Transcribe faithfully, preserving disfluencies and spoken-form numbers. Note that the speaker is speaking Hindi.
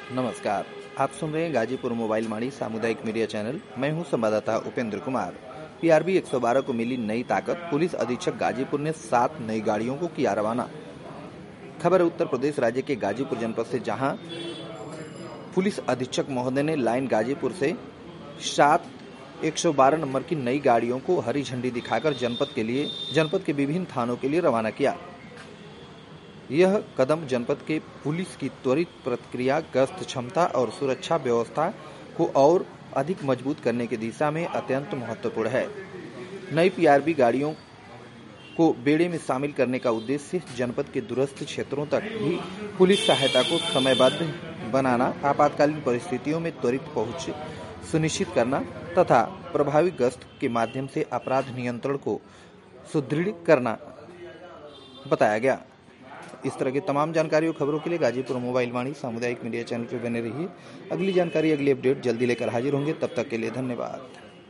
नमस्कार, आप सुन रहे हैं गाजीपुर मोबाइल वाणी सामुदायिक मीडिया चैनल। मैं हूं संवाददाता उपेंद्र कुमार। पीआरबी एक सौ बारह को मिली नई ताकत, पुलिस अधीक्षक गाजीपुर ने सात नई गाड़ियों को किया रवाना। खबर है उत्तर प्रदेश राज्य के गाजीपुर जनपद से, जहां पुलिस अधीक्षक महोदय ने लाइन गाजीपुर से सात एक सौ बारह नंबर की नई गाड़ियों को हरी झंडी दिखाकर जनपद के लिए जनपद के विभिन्न थानों के लिए रवाना किया। यह कदम जनपद के पुलिस की त्वरित प्रतिक्रिया, गश्त क्षमता और सुरक्षा व्यवस्था को और अधिक मजबूत करने की दिशा में अत्यंत महत्वपूर्ण है। नई पीआरबी गाड़ियों को बेड़े में शामिल करने का उद्देश्य जनपद के दूरस्थ क्षेत्रों तक भी पुलिस सहायता को समयबद्ध बनाना, आपातकालीन परिस्थितियों में त्वरित पहुंच सुनिश्चित करना तथा प्रभावी गश्त के माध्यम से अपराध नियंत्रण को सुदृढ़ करना बताया गया। इस तरह की तमाम जानकारी और खबरों के लिए गाजीपुर मोबाइल वाणी सामुदायिक मीडिया चैनल पर बने रहिए। अगली जानकारी, अगली अपडेट जल्दी लेकर हाजिर होंगे। तब तक के लिए धन्यवाद।